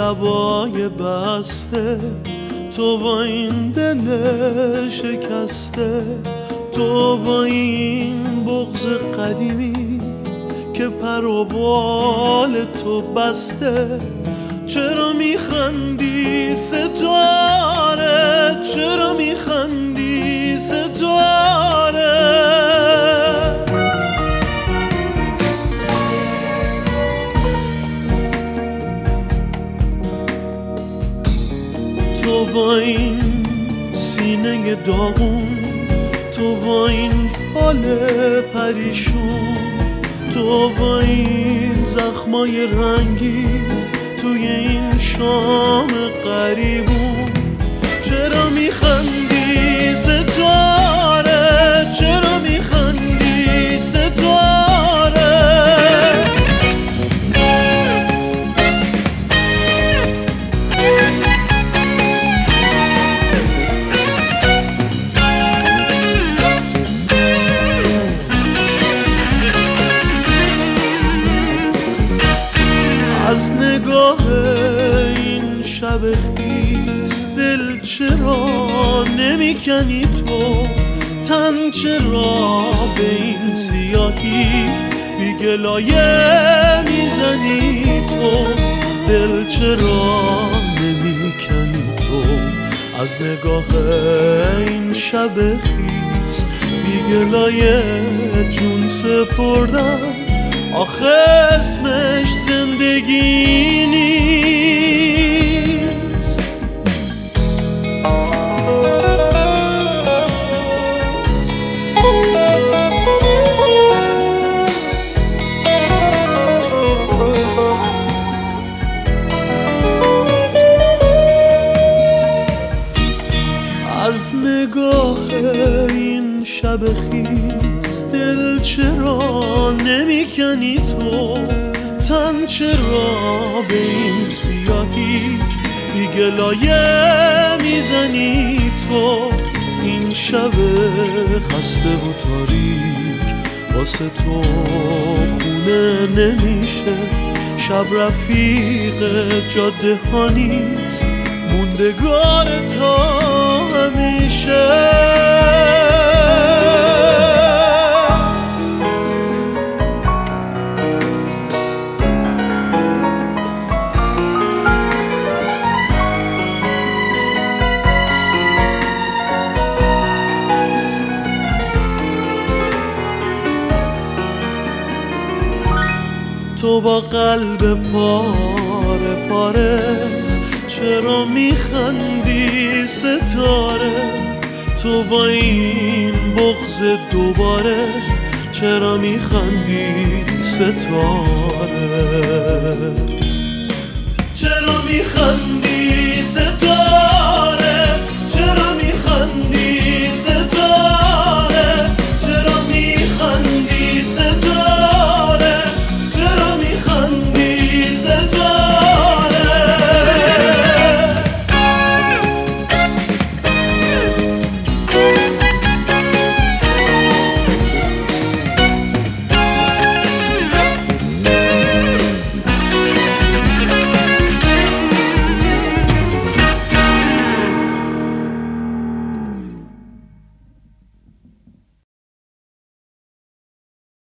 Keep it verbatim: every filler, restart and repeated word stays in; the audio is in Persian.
لبای بسته، تو با این دل شکسته، تو با این بغض قدیمی که پر و بال تو بسته. چرا میخندی ستاره، چرا میخندی ستاره؟ تو با این سینه داغون، تو با این فال پریشون، تو با این زخمای رنگی توی این شام قریبون. چرا میخندی ستاره، چرا میخندی ستاره؟ از نگاه این شب خیس دل چرا نمیکنی تو؟ تن چرا به این سیاهی بی گلایه میزنی تو؟ دل چرا نمیکنی تو؟ از نگاه این شب خیس بی گلایه جون سپردن، آخه اسمش زندگی نیست. از نگاه این شب خیس دل چرا نمیکنی تو؟ تن چرا به این سیاهی بی گلایه میزنی تو؟ این شب خسته و تاریک واسه تو خونه نمیشه، شب رفیق جاده ها نیست، موندگار تا همیشه. تو با قلب پاره پاره چرا میخندی ستاره؟ تو با این بغض دوباره چرا میخندی ستاره؟ چرا میخندی